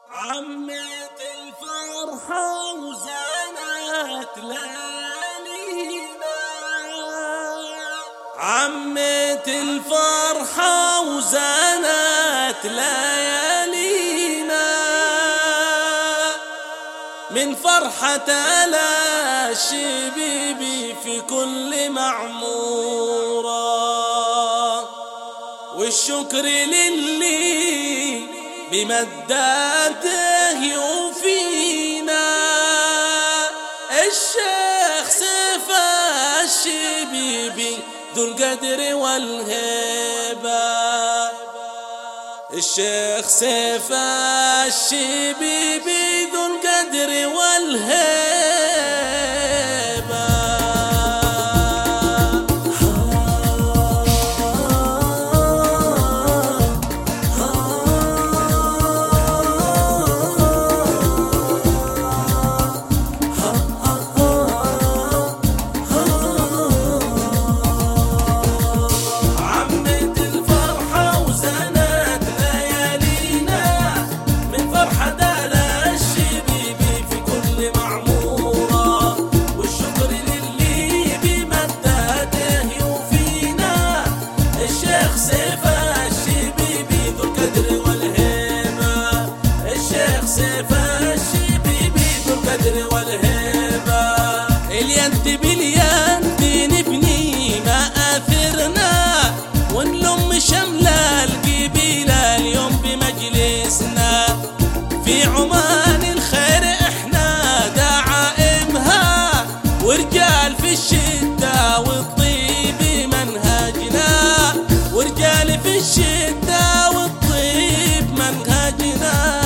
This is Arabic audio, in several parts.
عمت الفرحة وزانت ليالينا، عمت الفرحة وزانت ليالينا، من فرحة الشبيبي في كل معمورة، والشكر للي بمداته يوفينا، الشيخ سيف الشبيبي ذو القدر والهيبة، الشيخ سيف الشبيبي ذو القدر والهيبة. اليد باليد نبني مآثرنا، ونلم شمل القبيلة اليوم بمجلسنا، في عمان الخير احنا دعائمها، ورجال في الشدة والطيب منهجنا، ورجال في الشدة والطيب منهجنا.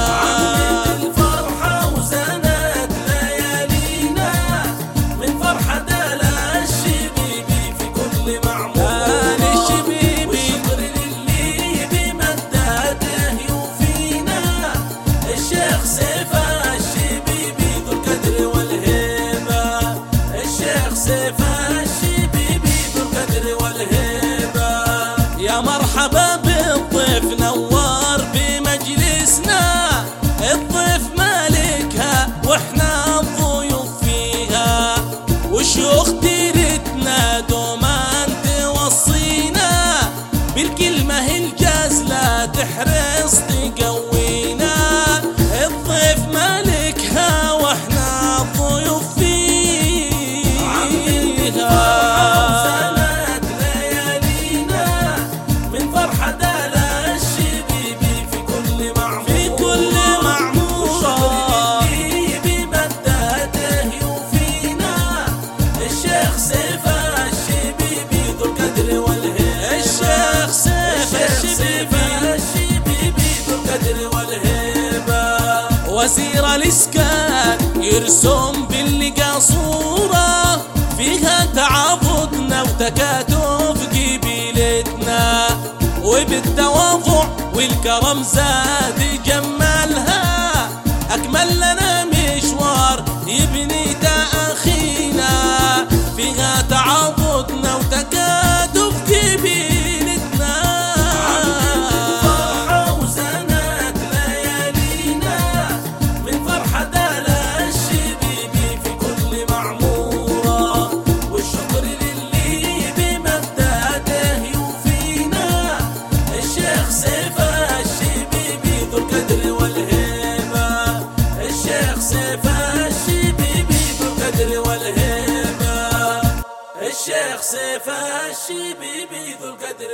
مرحبا بالضيف نور بمجلسنا، الضيف مالكها واحنا الضيوف فيها، وشيوخ ديرتنا دوما توصينا، بالكلمة الجازلة تحرص تقوينا، الضيف مالكها واحنا الضيوف فيها. وزير الإسكان يرسم باللقى صورة، فيها تعاضدنا وتكاتف قبيلتنا، وبالتواضع والكرم زاد جمالها، أكمل لنا مشوار يبني تأخينا، فيها تعاضدنا وتكاتف قبيلتنا. الشيخ سيف الشبيبي ذو القدر